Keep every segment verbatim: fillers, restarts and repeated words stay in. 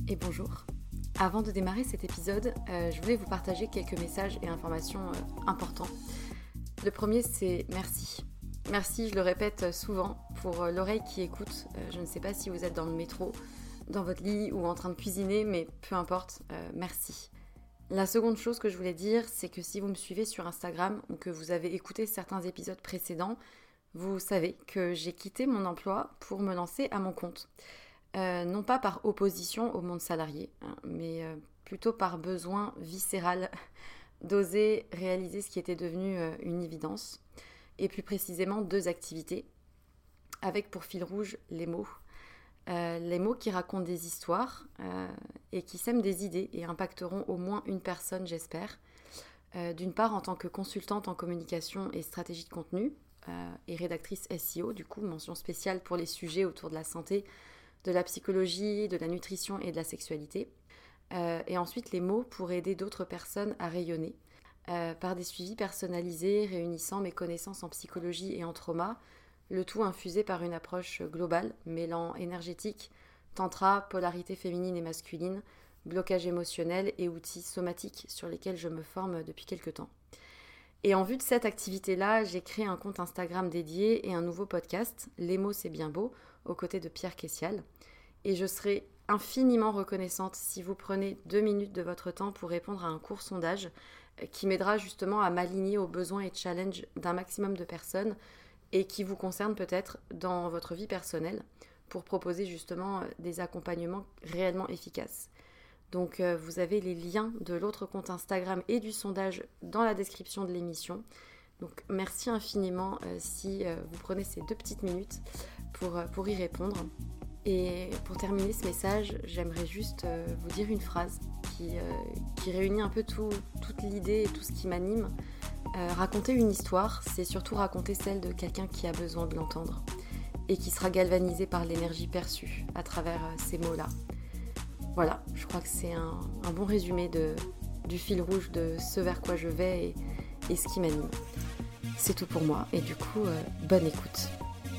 et bonjour. Avant de démarrer cet épisode, euh, je voulais vous partager quelques messages et informations euh, importants. Le premier, c'est merci. Merci, je le répète souvent, pour euh, l'oreille qui écoute. Euh, je ne sais pas si vous êtes dans le métro, dans votre lit ou en train de cuisiner, mais peu importe, euh, merci. La seconde chose que je voulais dire, c'est que si vous me suivez sur Instagram ou que vous avez écouté certains épisodes précédents, vous savez que j'ai quitté mon emploi pour me lancer à mon compte. Euh, non pas par opposition au monde salarié, hein, mais euh, plutôt par besoin viscéral d'oser réaliser ce qui était devenu euh, une évidence, et plus précisément deux activités, avec pour fil rouge les mots. Euh, les mots qui racontent des histoires euh, et qui sèment des idées et impacteront au moins une personne, j'espère. Euh, d'une part, en tant que consultante en communication et stratégie de contenu, euh, et rédactrice S E O, du coup, mention spéciale pour les sujets autour de la santé, de la psychologie, de la nutrition et de la sexualité. Euh, et ensuite, les mots pour aider d'autres personnes à rayonner, euh, par des suivis personnalisés réunissant mes connaissances en psychologie et en trauma, le tout infusé par une approche globale, mêlant énergétique, tantra, polarité féminine et masculine, blocage émotionnel et outils somatiques sur lesquels je me forme depuis quelques temps. Et en vue de cette activité-là, j'ai créé un compte Instagram dédié et un nouveau podcast, Les mots c'est bien beau, aux côtés de Pierre Kessial. Et je serai infiniment reconnaissante si vous prenez deux minutes de votre temps pour répondre à un court sondage qui m'aidera justement à m'aligner aux besoins et challenges d'un maximum de personnes et qui vous concerne peut-être dans votre vie personnelle pour proposer justement des accompagnements réellement efficaces. Donc euh, vous avez les liens de l'autre compte Instagram et du sondage dans la description de l'émission. Donc merci infiniment euh, si euh, vous prenez ces deux petites minutes pour, euh, pour y répondre. Et pour terminer ce message, j'aimerais juste euh, vous dire une phrase qui, euh, qui réunit un peu tout, toute l'idée et tout ce qui m'anime. Euh, raconter une histoire, c'est surtout raconter celle de quelqu'un qui a besoin de l'entendre et qui sera galvanisé par l'énergie perçue à travers euh, ces mots-là. Voilà, je crois que c'est un, un bon résumé de, du fil rouge de ce vers quoi je vais et, et ce qui m'anime. C'est tout pour moi et du coup, euh, bonne écoute.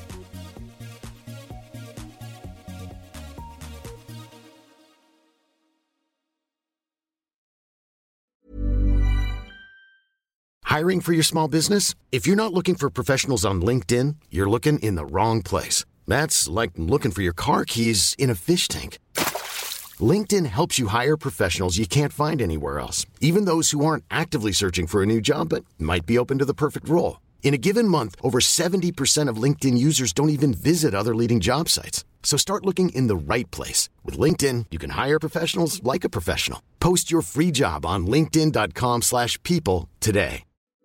Hiring for your small business? If you're not looking for professionals on LinkedIn, you're looking in the wrong place. That's like looking for your car keys in a fish tank. LinkedIn helps you hire professionals you can't find anywhere else, even those who aren't actively searching for a new job but might be open to the perfect role. In a given month, over seventy percent of LinkedIn users don't even visit other leading job sites. So start looking in the right place. With LinkedIn, you can hire professionals like a professional. Post your free job on linkedin.com slash people today.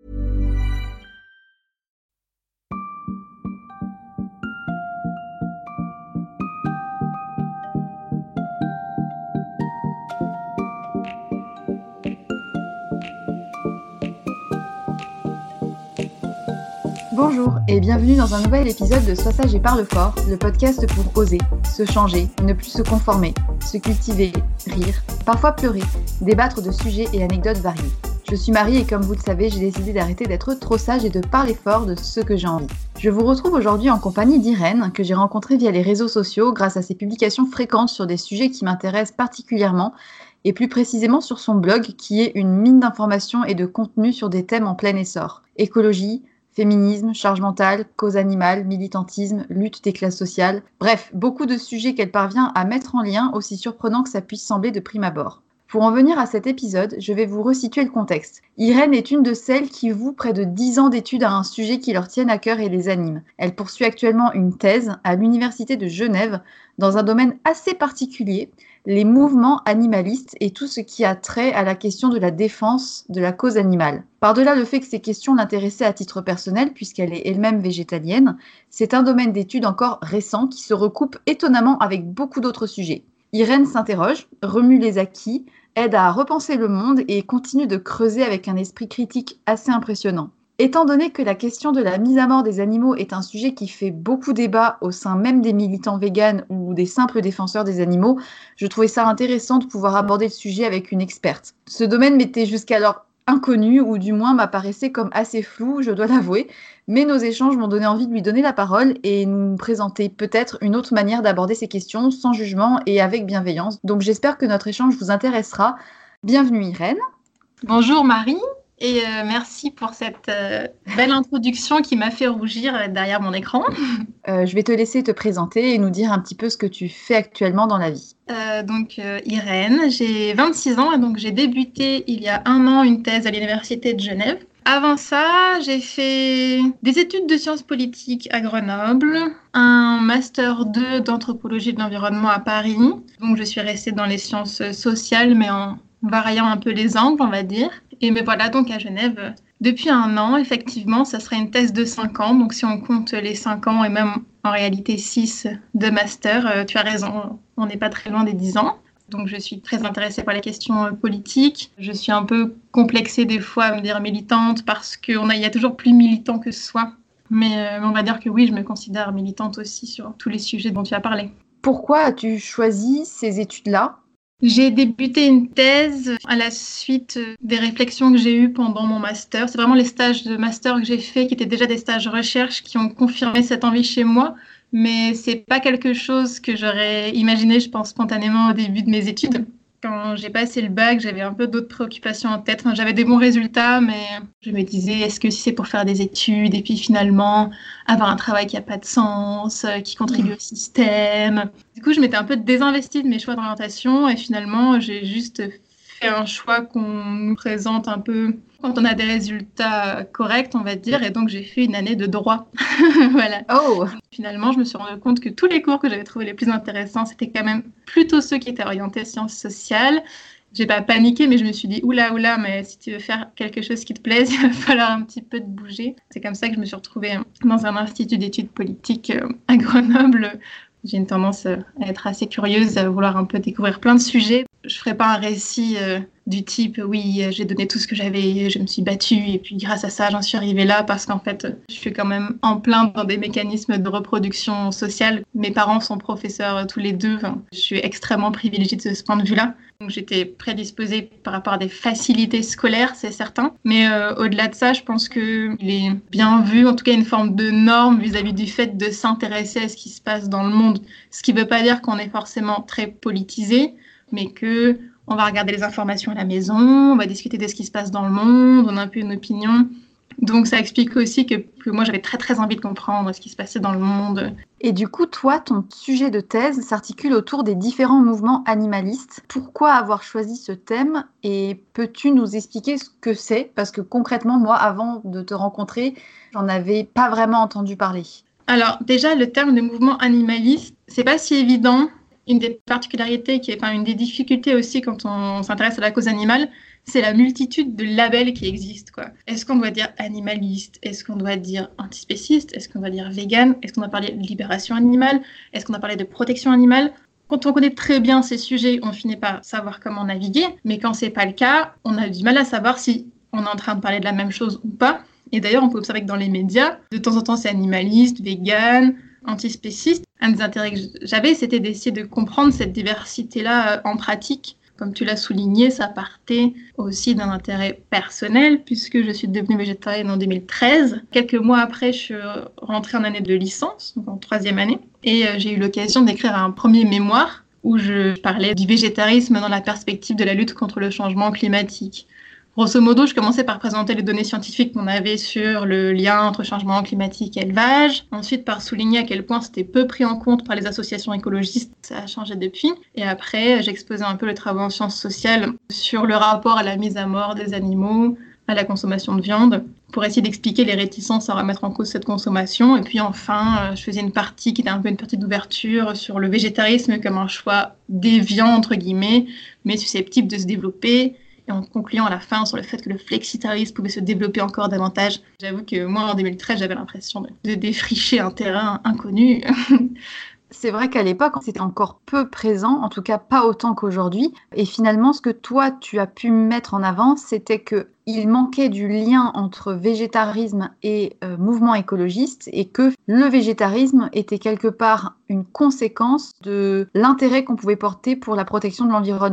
Bonjour et bienvenue dans un nouvel épisode de Sois sage et parle fort, le podcast pour oser, se changer, ne plus se conformer, se cultiver, rire, parfois pleurer, débattre de sujets et anecdotes variés. Je suis Marie et comme vous le savez, j'ai décidé d'arrêter d'être trop sage et de parler fort de ce que j'ai envie. Je vous retrouve aujourd'hui en compagnie d'Irène, que j'ai rencontrée via les réseaux sociaux grâce à ses publications fréquentes sur des sujets qui m'intéressent particulièrement et plus précisément sur son blog qui est une mine d'informations et de contenu sur des thèmes en plein essor. Écologie, féminisme, charge mentale, cause animale, militantisme, lutte des classes sociales, bref, beaucoup de sujets qu'elle parvient à mettre en lien, aussi surprenant que ça puisse sembler de prime abord. Pour en venir à cet épisode, je vais vous resituer le contexte. Irène est une de celles qui vouent près de dix ans d'études à un sujet qui leur tienne à cœur et les anime. Elle poursuit actuellement une thèse à l'Université de Genève dans un domaine assez particulier, les mouvements animalistes et tout ce qui a trait à la question de la défense de la cause animale. Par-delà le fait que ces questions l'intéressaient à titre personnel, puisqu'elle est elle-même végétalienne, c'est un domaine d'études encore récent qui se recoupe étonnamment avec beaucoup d'autres sujets. Irène s'interroge, remue les acquis, aide à repenser le monde et continue de creuser avec un esprit critique assez impressionnant. Étant donné que la question de la mise à mort des animaux est un sujet qui fait beaucoup débat au sein même des militants véganes ou des simples défenseurs des animaux, je trouvais ça intéressant de pouvoir aborder le sujet avec une experte. Ce domaine m'était jusqu'alors inconnu ou du moins m'apparaissait comme assez flou, je dois l'avouer. Mais nos échanges m'ont donné envie de lui donner la parole et nous présenter peut-être une autre manière d'aborder ces questions sans jugement et avec bienveillance. Donc j'espère que notre échange vous intéressera. Bienvenue Irène. Bonjour Marie. Et euh, merci pour cette euh, belle introduction qui m'a fait rougir derrière mon écran. Euh, je vais te laisser te présenter et nous dire un petit peu ce que tu fais actuellement dans la vie. Euh, donc euh, Irène, j'ai vingt-six ans et donc j'ai débuté il y a un an une thèse à l'Université de Genève. Avant ça, j'ai fait des études de sciences politiques à Grenoble, un master deux d'anthropologie de l'environnement à Paris. Donc je suis restée dans les sciences sociales mais en variant un peu les angles, on va dire. Et me voilà donc à Genève depuis un an. Effectivement, ça serait une thèse de cinq ans. Donc si on compte les cinq ans et même en réalité six de master, euh, tu as raison, on n'est pas très loin des dix ans. Donc je suis très intéressée par les questions politiques. Je suis un peu complexée des fois à me dire militante parce qu'il y a toujours plus militant que soi. Mais euh, on va dire que oui, je me considère militante aussi sur tous les sujets dont tu as parlé. Pourquoi as-tu choisi ces études-là ? J'ai débuté une thèse à la suite des réflexions que j'ai eues pendant mon master. C'est vraiment les stages de master que j'ai faits qui étaient déjà des stages de recherche qui ont confirmé cette envie chez moi. Mais c'est pas quelque chose que j'aurais imaginé, je pense, spontanément au début de mes études. Quand j'ai passé le bac, j'avais un peu d'autres préoccupations en tête. Enfin, j'avais des bons résultats, mais je me disais, est-ce que si c'est pour faire des études et puis finalement avoir un travail qui n'a pas de sens, qui contribue au système. Du coup, je m'étais un peu désinvestie de mes choix d'orientation et finalement, j'ai juste fait un choix qu'on nous présente un peu quand on a des résultats corrects, on va dire. Et donc, j'ai fait une année de droit. Voilà. Oh. Finalement, je me suis rendu compte que tous les cours que j'avais trouvés les plus intéressants, c'était quand même plutôt ceux qui étaient orientés sciences sociales. J'ai pas paniqué, mais je me suis dit, oula, oula, mais si tu veux faire quelque chose qui te plaise, il va falloir un petit peu te bouger. C'est comme ça que je me suis retrouvée dans un institut d'études politiques à Grenoble. J'ai une tendance à être assez curieuse, à vouloir un peu découvrir plein de sujets. Je ne ferai pas un récit euh, du type « oui, j'ai donné tout ce que j'avais, je me suis battue et puis grâce à ça, j'en suis arrivée là » parce qu'en fait, je suis quand même en plein dans des mécanismes de reproduction sociale. Mes parents sont professeurs tous les deux. Enfin, je suis extrêmement privilégiée de ce point de vue-là. Donc, j'étais prédisposée par rapport à des facilités scolaires, c'est certain. Mais euh, au-delà de ça, je pense qu'il est bien vu, en tout cas une forme de norme vis-à-vis du fait de s'intéresser à ce qui se passe dans le monde. Ce qui ne veut pas dire qu'on est forcément très politisé, mais que on va regarder les informations à la maison, on va discuter de ce qui se passe dans le monde, on a un peu une opinion. Donc ça explique aussi que, que moi j'avais très très envie de comprendre ce qui se passait dans le monde. Et du coup, toi, ton sujet de thèse s'articule autour des différents mouvements animalistes. Pourquoi avoir choisi ce thème et peux-tu nous expliquer ce que c'est ? Parce que concrètement, moi, avant de te rencontrer, j'en avais pas vraiment entendu parler. Alors déjà, le terme de mouvement animaliste, c'est pas si évident. Une des particularités, qui est, enfin une des difficultés aussi quand on s'intéresse à la cause animale, c'est la multitude de labels qui existent, quoi. Est-ce qu'on doit dire animaliste ? Est-ce qu'on doit dire antispéciste ? Est-ce qu'on doit dire vegan ? Est-ce qu'on doit parler de libération animale ? Est-ce qu'on doit parler de protection animale ? Quand on connaît très bien ces sujets, on finit par savoir comment naviguer, mais quand c'est pas le cas, on a du mal à savoir si on est en train de parler de la même chose ou pas. Et d'ailleurs, on peut observer que dans les médias, de temps en temps, c'est animaliste, vegan, antispéciste. Un des intérêts que j'avais, c'était d'essayer de comprendre cette diversité-là en pratique. Comme tu l'as souligné, ça partait aussi d'un intérêt personnel, puisque je suis devenue végétarienne en deux mille treize. Quelques mois après, je suis rentrée en année de licence, donc en troisième année, et j'ai eu l'occasion d'écrire un premier mémoire où je parlais du végétarisme dans la perspective de la lutte contre le changement climatique. Grosso modo, je commençais par présenter les données scientifiques qu'on avait sur le lien entre changement climatique et élevage. Ensuite, par souligner à quel point c'était peu pris en compte par les associations écologistes. Ça a changé depuis. Et après, j'exposais un peu les travaux en sciences sociales sur le rapport à la mise à mort des animaux, à la consommation de viande, pour essayer d'expliquer les réticences à remettre en cause cette consommation. Et puis enfin, je faisais une partie qui était un peu une partie d'ouverture sur le végétarisme comme un choix déviant, entre guillemets, mais susceptible de se développer. Et en concluant à la fin sur le fait que le flexitarisme pouvait se développer encore davantage. J'avoue que moi, en deux mille treize, j'avais l'impression de, de défricher un terrain inconnu. C'est vrai qu'à l'époque, c'était encore peu présent, en tout cas pas autant qu'aujourd'hui. Et finalement, ce que toi, tu as pu mettre en avant, c'était qu'il manquait du lien entre végétarisme et euh, mouvement écologiste et que le végétarisme était quelque part une conséquence de l'intérêt qu'on pouvait porter pour la protection de l'environnement.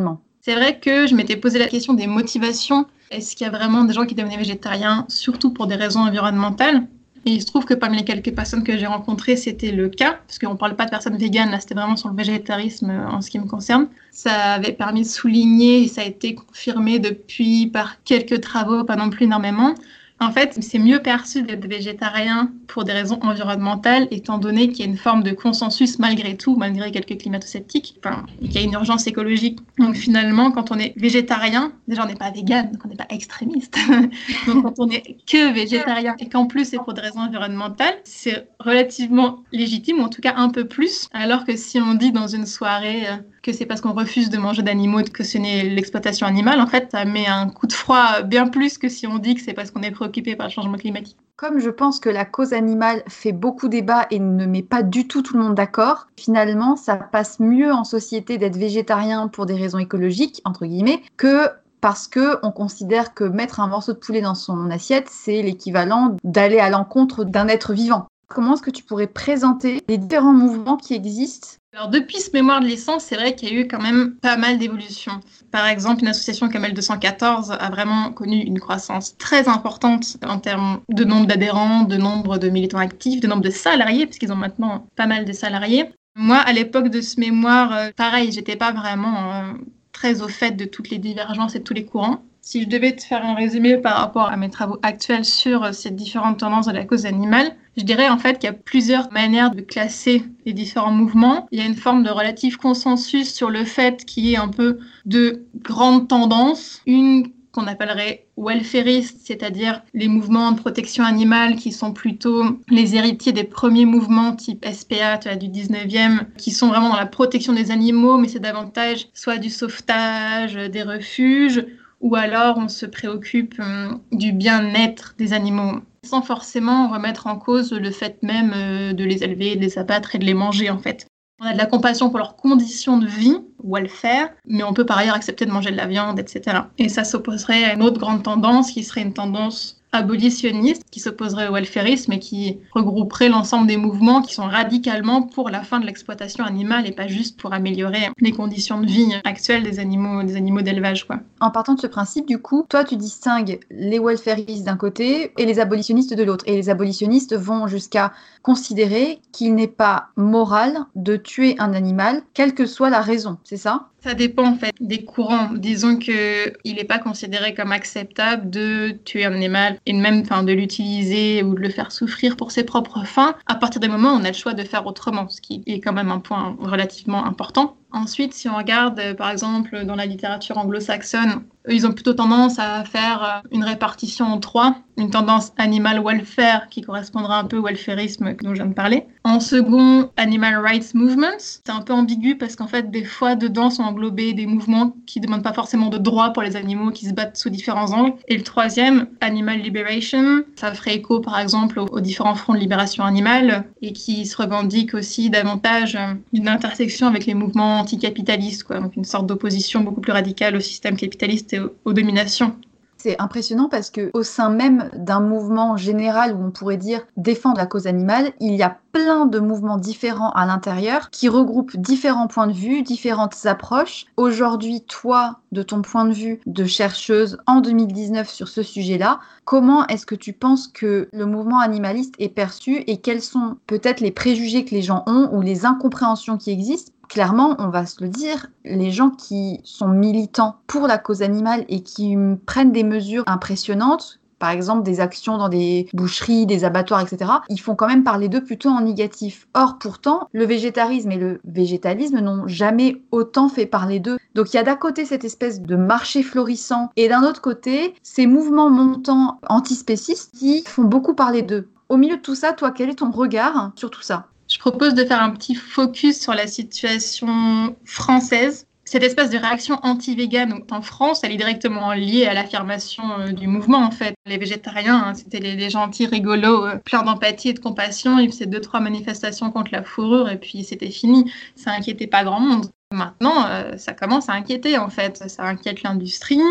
C'est vrai que je m'étais posé la question des motivations. Est-ce qu'il y a vraiment des gens qui devenaient végétariens, surtout pour des raisons environnementales ? Et il se trouve que parmi les quelques personnes que j'ai rencontrées, c'était le cas, parce qu'on ne parle pas de personnes véganes, là c'était vraiment sur le végétarisme en ce qui me concerne. Ça avait permis de souligner, et ça a été confirmé depuis par quelques travaux, pas non plus énormément. En fait, c'est mieux perçu d'être végétarien pour des raisons environnementales, étant donné qu'il y a une forme de consensus malgré tout, malgré quelques climato-sceptiques, enfin, qu'il y a une urgence écologique. Donc finalement, quand on est végétarien, déjà on n'est pas vegan, donc on n'est pas extrémiste. Donc quand on est que végétarien et qu'en plus c'est pour des raisons environnementales, c'est relativement légitime, ou en tout cas un peu plus, alors que si on dit dans une soirée euh, que c'est parce qu'on refuse de manger d'animaux que ce n'est l'exploitation animale, en fait, ça met un coup de froid bien plus que si on dit que c'est parce qu'on est préoccupé par le changement climatique. Comme je pense que la cause animale fait beaucoup débat et ne met pas du tout tout le monde d'accord, finalement, ça passe mieux en société d'être végétarien pour des raisons écologiques, entre guillemets, que parce qu'on considère que mettre un morceau de poulet dans son assiette, c'est l'équivalent d'aller à l'encontre d'un être vivant. Comment est-ce que tu pourrais présenter les différents mouvements qui existent ? Alors depuis ce mémoire de licence, c'est vrai qu'il y a eu quand même pas mal d'évolutions. Par exemple, une association comme L deux cent quatorze a vraiment connu une croissance très importante en termes de nombre d'adhérents, de nombre de militants actifs, de nombre de salariés, parce qu'ils ont maintenant pas mal de salariés. Moi, à l'époque de ce mémoire, euh, pareil, j'étais pas vraiment euh, très au fait de toutes les divergences et de tous les courants. Si je devais te faire un résumé par rapport à mes travaux actuels sur ces différentes tendances de la cause animale, je dirais en fait qu'il y a plusieurs manières de classer les différents mouvements. Il y a une forme de relatif consensus sur le fait qu'il y ait un peu de grandes tendances. Une qu'on appellerait welfaristes, c'est-à-dire les mouvements de protection animale qui sont plutôt les héritiers des premiers mouvements type S P A, tu vois, du dix-neuvième, qui sont vraiment dans la protection des animaux, mais c'est davantage soit du sauvetage, des refuges, ou alors on se préoccupe euh, du bien-être des animaux, sans forcément remettre en cause le fait même euh, de les élever, de les abattre et de les manger en fait. On a de la compassion pour leurs conditions de vie, welfare, mais on peut par ailleurs accepter de manger de la viande, et cetera. Et ça s'opposerait à une autre grande tendance qui serait une tendance abolitionniste, qui s'opposerait au welfarisme et qui regrouperait l'ensemble des mouvements qui sont radicalement pour la fin de l'exploitation animale et pas juste pour améliorer les conditions de vie actuelles des animaux, des animaux d'élevage, quoi. En partant de ce principe, du coup, toi tu distingues les welfaristes d'un côté et les abolitionnistes de l'autre. Et les abolitionnistes vont jusqu'à considérer qu'il n'est pas moral de tuer un animal, quelle que soit la raison, c'est ça ? Ça dépend en fait des courants. Disons qu'il n'est pas considéré comme acceptable de tuer un animal et même enfin, de l'utiliser ou de le faire souffrir pour ses propres fins. À partir du moment où on a le choix de faire autrement, ce qui est quand même un point relativement important. Ensuite, si on regarde par exemple dans la littérature anglo-saxonne, eux, ils ont plutôt tendance à faire une répartition en trois. Une tendance animal welfare qui correspondra un peu au welfarisme dont je viens de parler. En second, animal rights movements. C'est un peu ambigu parce qu'en fait, des fois, dedans sont englobés des mouvements qui ne demandent pas forcément de droits pour les animaux, qui se battent sous différents angles. Et le troisième, animal liberation. Ça ferait écho, par exemple, aux, aux différents fronts de libération animale et qui se revendiquent aussi davantage d'une intersection avec les mouvements anticapitalistes, quoi. Donc une sorte d'opposition beaucoup plus radicale au système capitaliste et aux, aux dominations. C'est impressionnant parce qu'au sein même d'un mouvement général où on pourrait dire défendre la cause animale, il y a plein de mouvements différents à l'intérieur qui regroupent différents points de vue, différentes approches. Aujourd'hui, toi, de ton point de vue de chercheuse en deux mille dix-neuf sur ce sujet-là, comment est-ce que tu penses que le mouvement animaliste est perçu et quels sont peut-être les préjugés que les gens ont ou les incompréhensions qui existent? Clairement, on va se le dire, les gens qui sont militants pour la cause animale et qui prennent des mesures impressionnantes, par exemple des actions dans des boucheries, des abattoirs, et cetera, ils font quand même parler d'eux plutôt en négatif. Or, pourtant, le végétarisme et le végétalisme n'ont jamais autant fait parler d'eux. Donc il y a d'un côté cette espèce de marché florissant et d'un autre côté, ces mouvements montants antispécistes qui font beaucoup parler d'eux. Au milieu de tout ça, toi, quel est ton regard sur tout ça ? Je propose de faire un petit focus sur la situation française. Cette espèce de réaction anti-végane en France, elle est directement liée à l'affirmation euh, du mouvement, en fait. Les végétariens, hein, c'était les, les gentils rigolos, euh, pleins d'empathie et de compassion. Ils faisaient deux, trois manifestations contre la fourrure et puis c'était fini. Ça inquiétait pas grand monde. Maintenant, euh, ça commence à inquiéter, en fait. Ça inquiète l'industrie.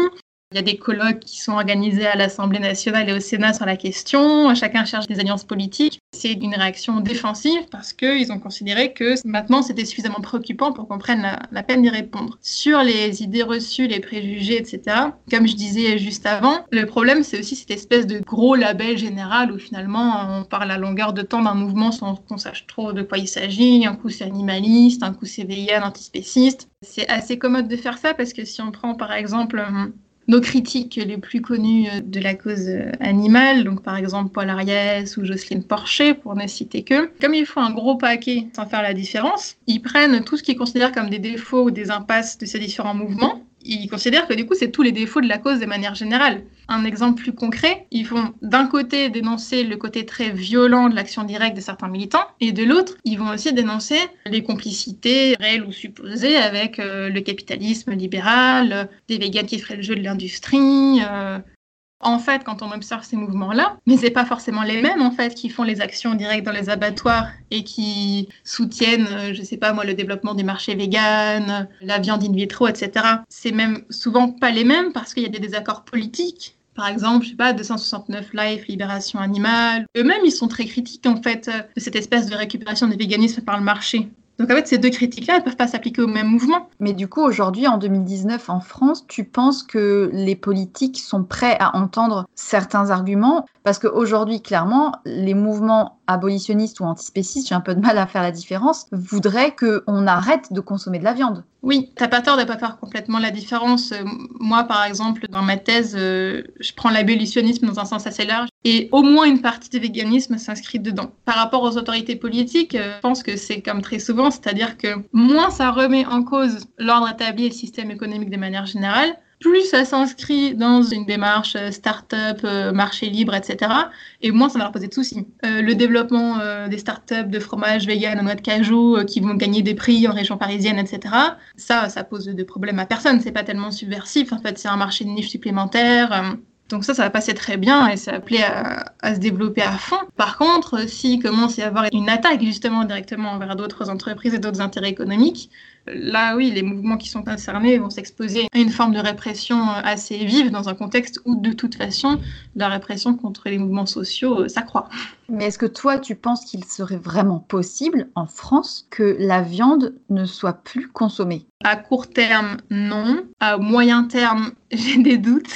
Il y a des colloques qui sont organisés à l'Assemblée nationale et au Sénat sur la question. Chacun cherche des alliances politiques. C'est une réaction défensive parce qu'ils ont considéré que maintenant c'était suffisamment préoccupant pour qu'on prenne la, la peine d'y répondre. Sur les idées reçues, les préjugés, et cetera, comme je disais juste avant, le problème c'est aussi cette espèce de gros label général où finalement on parle à longueur de temps d'un mouvement sans qu'on sache trop de quoi il s'agit. Un coup c'est animaliste, un coup c'est vegan, antispéciste. C'est assez commode de faire ça parce que si on prend par exemple nos critiques les plus connues de la cause animale, donc par exemple Paul Ariès ou Jocelyne Porcher, pour ne citer que, comme il faut un gros paquet sans faire la différence, ils prennent tout ce qu'ils considèrent comme des défauts ou des impasses de ces différents mouvements. Ils considèrent que du coup, c'est tous les défauts de la cause de manière générale. Un exemple plus concret, ils vont d'un côté dénoncer le côté très violent de l'action directe de certains militants, et de l'autre, ils vont aussi dénoncer les complicités réelles ou supposées avec euh, le capitalisme libéral, euh, des végans qui feraient le jeu de l'industrie. Euh... En fait, quand on observe ces mouvements-là, mais c'est pas forcément les mêmes en fait qui font les actions directes dans les abattoirs et qui soutiennent, euh, je sais pas moi, le développement du marché vegan, la viande in vitro, et cetera. C'est même souvent pas les mêmes parce qu'il y a des désaccords politiques. Par exemple, je sais pas, deux cent soixante-neuf Life, Libération Animale. Eux-mêmes, ils sont très critiques en fait de cette espèce de récupération du véganisme par le marché. Donc en fait, ces deux critiques-là, elles ne peuvent pas s'appliquer au même mouvement. Mais du coup, aujourd'hui, en deux mille dix-neuf, en France, tu penses que les politiques sont prêts à entendre certains arguments? Parce qu'aujourd'hui, clairement, les mouvements abolitionnistes ou antispécistes, j'ai un peu de mal à faire la différence, voudraient qu'on arrête de consommer de la viande. Oui, t'as pas tort de pas faire complètement la différence. Moi, par exemple, dans ma thèse, euh, je prends l'abolitionnisme dans un sens assez large et au moins une partie du véganisme s'inscrit dedans. Par rapport aux autorités politiques, euh, je pense que c'est comme très souvent, c'est-à-dire que moins ça remet en cause l'ordre établi et le système économique de manière générale, plus ça s'inscrit dans une démarche start-up, euh, marché libre, et cetera. Et moins ça va leur poser de soucis. Euh, le développement euh, des start-up de fromage vegan aux noix de cajou euh, qui vont gagner des prix en région parisienne, et cetera. Ça, ça pose de problèmes à personne. C'est pas tellement subversif. En fait, c'est un marché de niche supplémentaire. Euh, Donc ça, ça va passer très bien et ça appelait à, à se développer à fond. Par contre, s'il commence à y avoir une attaque justement directement envers d'autres entreprises et d'autres intérêts économiques, là oui, les mouvements qui sont concernés vont s'exposer à une forme de répression assez vive dans un contexte où de toute façon, la répression contre les mouvements sociaux s'accroît. Mais est-ce que toi, tu penses qu'il serait vraiment possible en France que la viande ne soit plus consommée? À court terme, non. À moyen terme, j'ai des doutes.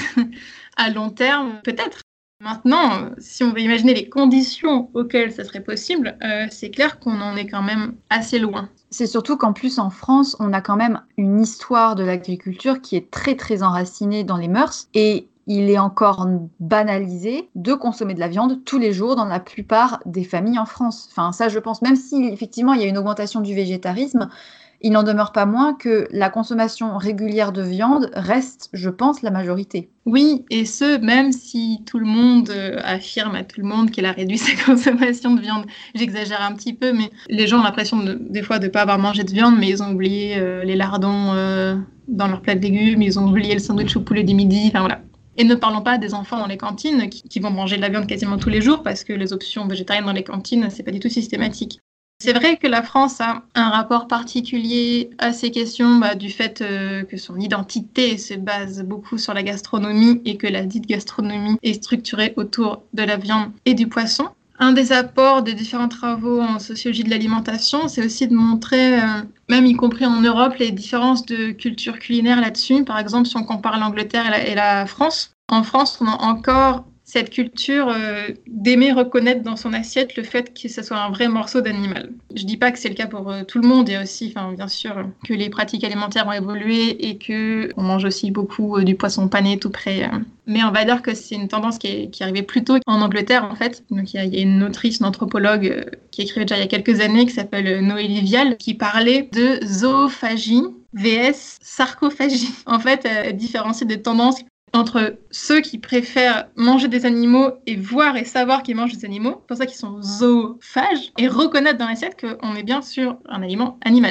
À long terme, peut-être. Maintenant, si on veut imaginer les conditions auxquelles ça serait possible, euh, c'est clair qu'on en est quand même assez loin. C'est surtout qu'en plus, en France, on a quand même une histoire de l'agriculture qui est très, très enracinée dans les mœurs. Et il est encore banalisé de consommer de la viande tous les jours dans la plupart des familles en France. Enfin, ça, je pense, même si effectivement, il y a une augmentation du végétarisme, il n'en demeure pas moins que la consommation régulière de viande reste, je pense, la majorité. Oui, et ce, même si tout le monde euh, affirme à tout le monde qu'elle a réduit sa consommation de viande. J'exagère un petit peu, mais les gens ont l'impression de, des fois de ne pas avoir mangé de viande, mais ils ont oublié euh, les lardons euh, dans leur plat de légumes, ils ont oublié le sandwich au poulet du midi, enfin voilà. Et ne parlons pas des enfants dans les cantines qui, qui vont manger de la viande quasiment tous les jours parce que les options végétariennes dans les cantines, c'est pas du tout systématique. C'est vrai que la France a un rapport particulier à ces questions bah, du fait euh, que son identité se base beaucoup sur la gastronomie et que la dite gastronomie est structurée autour de la viande et du poisson. Un des apports des différents travaux en sociologie de l'alimentation, c'est aussi de montrer, euh, même y compris en Europe, les différences de culture culinaire là-dessus. Par exemple, si on compare l'Angleterre et la, et la France, en France, on a encore cette culture euh, d'aimer reconnaître dans son assiette le fait que ce soit un vrai morceau d'animal. Je dis pas que c'est le cas pour euh, tout le monde, il y a aussi, enfin, bien sûr, que les pratiques alimentaires ont évolué et qu'on mange aussi beaucoup euh, du poisson pané tout près. Euh. Mais on va dire que c'est une tendance qui est, qui est arrivée plus tôt en Angleterre, en fait. Donc il y, y a une autrice, une anthropologue euh, qui écrivait déjà il y a quelques années, qui s'appelle Noélie Vial, qui parlait de zoophagie versus sarcophagie. En fait, elle différencie des tendances entre ceux qui préfèrent manger des animaux et voir et savoir qu'ils mangent des animaux, c'est pour ça qu'ils sont zoophages, et reconnaître dans l'assiette qu'on est bien sur un aliment animal.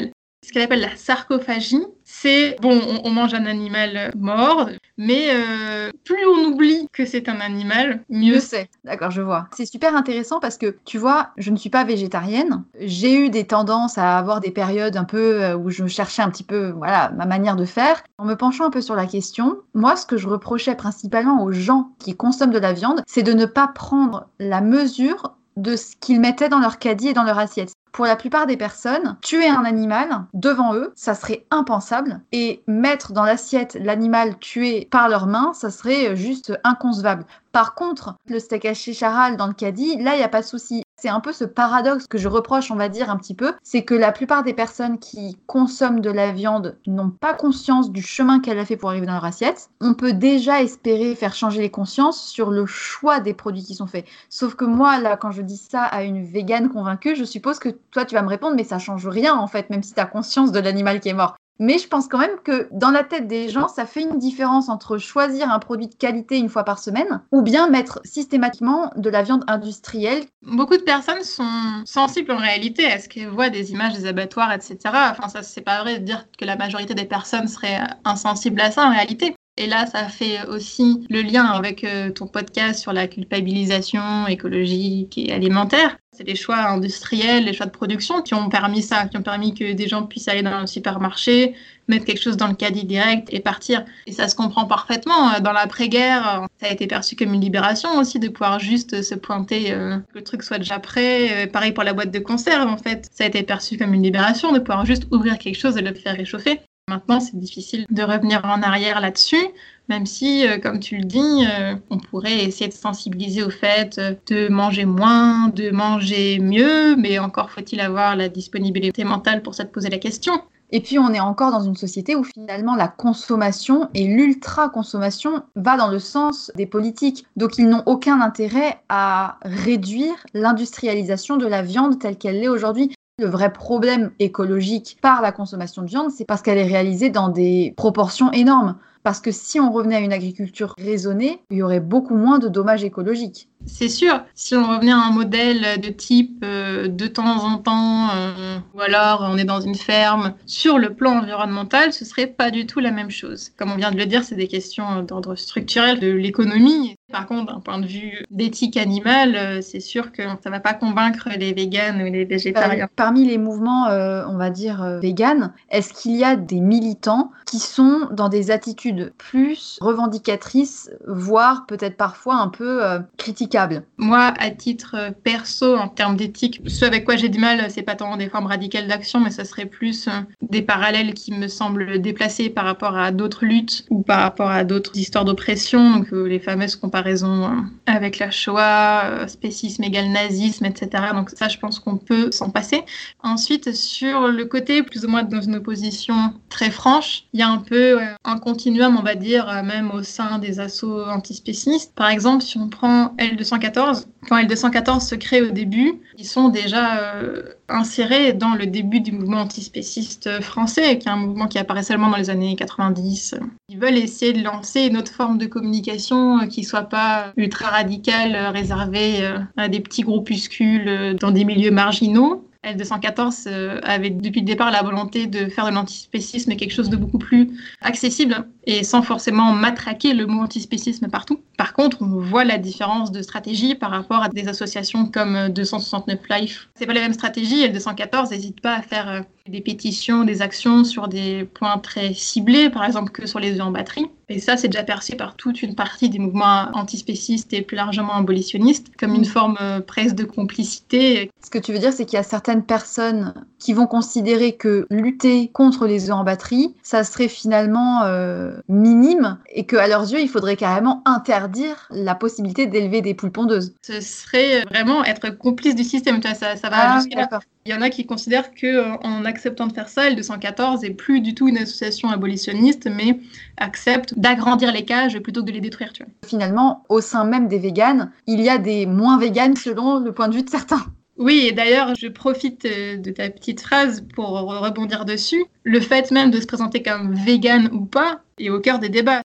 ce qu'elle appelle la sarcophagie. C'est, bon, on, on mange un animal mort, mais euh, plus on oublie que c'est un animal, mieux c'est. D'accord, je vois. C'est super intéressant parce que, tu vois, je ne suis pas végétarienne. J'ai eu des tendances à avoir des périodes un peu où je cherchais un petit peu, voilà, ma manière de faire. En me penchant un peu sur la question, moi, ce que je reprochais principalement aux gens qui consomment de la viande, c'est de ne pas prendre la mesure de ce qu'ils mettaient dans leur caddie et dans leur assiette. Pour la plupart des personnes, tuer un animal devant eux, ça serait impensable. Et mettre dans l'assiette l'animal tué par leurs mains, ça serait juste inconcevable. Par contre, le steak haché charal dans le caddie, là, il n'y a pas de souci. C'est un peu ce paradoxe que je reproche, on va dire, un petit peu. C'est que la plupart des personnes qui consomment de la viande n'ont pas conscience du chemin qu'elle a fait pour arriver dans leur assiette. On peut déjà espérer faire changer les consciences sur le choix des produits qui sont faits. Sauf que moi, là, quand je dis ça à une végane convaincue, je suppose que toi, tu vas me répondre, mais ça change rien, en fait, même si tu as conscience de l'animal qui est mort. Mais je pense quand même que dans la tête des gens, ça fait une différence entre choisir un produit de qualité une fois par semaine ou bien mettre systématiquement de la viande industrielle. Beaucoup de personnes sont sensibles en réalité à ce qu'elles voient des images des abattoirs, et cetera. Enfin, ça, c'est pas vrai de dire que la majorité des personnes seraient insensibles à ça en réalité. Et là, ça fait aussi le lien avec euh, ton podcast sur la culpabilisation écologique et alimentaire. C'est les choix industriels, les choix de production qui ont permis ça, qui ont permis que des gens puissent aller dans le supermarché, mettre quelque chose dans le caddie direct et partir. Et ça se comprend parfaitement. Dans l'après-guerre, ça a été perçu comme une libération aussi de pouvoir juste se pointer, euh, que le truc soit déjà prêt. Euh, pareil pour la boîte de conserve, en fait. Ça a été perçu comme une libération de pouvoir juste ouvrir quelque chose et le faire réchauffer. Maintenant, c'est difficile de revenir en arrière là-dessus, même si, euh, comme tu le dis, euh, on pourrait essayer de sensibiliser au fait euh, de manger moins, de manger mieux, mais encore faut-il avoir la disponibilité mentale pour ça de poser la question. Et puis, on est encore dans une société où finalement la consommation et l'ultra-consommation va dans le sens des politiques. Donc, ils n'ont aucun intérêt à réduire l'industrialisation de la viande telle qu'elle l'est aujourd'hui. Le vrai problème écologique par la consommation de viande, c'est parce qu'elle est réalisée dans des proportions énormes. Parce que si on revenait à une agriculture raisonnée, il y aurait beaucoup moins de dommages écologiques. C'est sûr, si on revenait à un modèle de type euh, de temps en temps, euh, ou alors on est dans une ferme, sur le plan environnemental, ce serait pas du tout la même chose. Comme on vient de le dire, c'est des questions d'ordre structurel de l'économie. Par contre, d'un point de vue d'éthique animale, euh, c'est sûr que ça va pas convaincre les véganes ou les végétariens. Parmi les mouvements, euh, on va dire, euh, véganes, est-ce qu'il y a des militants qui sont dans des attitudes plus revendicatrices, voire peut-être parfois un peu euh, critiques? Moi, à titre perso, en termes d'éthique, ce avec quoi j'ai du mal, c'est pas tant des formes radicales d'action, mais ça serait plus des parallèles qui me semblent déplacés par rapport à d'autres luttes ou par rapport à d'autres histoires d'oppression, donc euh, les fameuses comparaisons euh, avec la Shoah, euh, spécisme égale nazisme, et cetera. Donc ça, je pense qu'on peut s'en passer. Ensuite, sur le côté plus ou moins dans une opposition très franche, il y a un peu euh, un continuum, on va dire, euh, même au sein des assauts antispécistes. Par exemple, si on prend L deux cent quatorze, quand L deux cent quatorze se crée au début, ils sont déjà euh, insérés dans le début du mouvement antispéciste français, qui est un mouvement qui apparaît seulement dans les années quatre-vingt-dix. Ils veulent essayer de lancer une autre forme de communication euh, qui ne soit pas ultra radicale, euh, réservée euh, à des petits groupuscules euh, dans des milieux marginaux. L deux cent quatorze euh, avait depuis le départ la volonté de faire de l'antispécisme quelque chose de beaucoup plus accessible et sans forcément matraquer le mot antispécisme partout. Par contre, on voit la différence de stratégie par rapport à des associations comme deux cent soixante-neuf Life. C'est pas la même stratégie. L deux cent quatorze n'hésite pas à faire euh, des pétitions, des actions sur des points très ciblés, par exemple que sur les œufs en batterie. Et ça, c'est déjà perçu par toute une partie des mouvements antispécistes et plus largement abolitionnistes comme une forme euh, presque de complicité. Ce que tu veux dire, c'est qu'il y a certaines personnes qui vont considérer que lutter contre les œufs en batterie, ça serait finalement euh, minime et qu'à leurs yeux, il faudrait carrément interdire la possibilité d'élever des poules pondeuses. Ce serait vraiment être complice du système. Ça, ça va ah, jusqu'à là. Il y en a qui considèrent qu'en acceptant de faire ça, L deux cent quatorze n'est plus du tout une association abolitionniste, mais accepte d'agrandir les cages plutôt que de les détruire. Tu vois. Finalement, au sein même des véganes, il y a des moins véganes selon le point de vue de certains. Oui, et d'ailleurs, je profite de ta petite phrase pour rebondir dessus. Le fait même de se présenter comme vegan ou pas est au cœur des débats.